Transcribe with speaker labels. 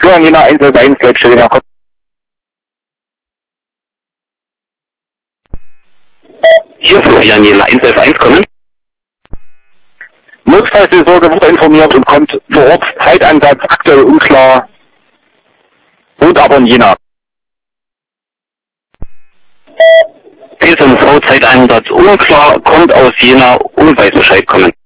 Speaker 1: Für Jena 111, Leitstelle nach.
Speaker 2: Hier Florian Jena 111 kommen.
Speaker 1: Notfallseelsorge wurde informiert und kommt vor Ort. Zeitansatz aktuell unklar. Und aber in Jena.
Speaker 2: PSNV Zeiteinsatz unklar, kommt aus Jena und weiß Bescheid kommen.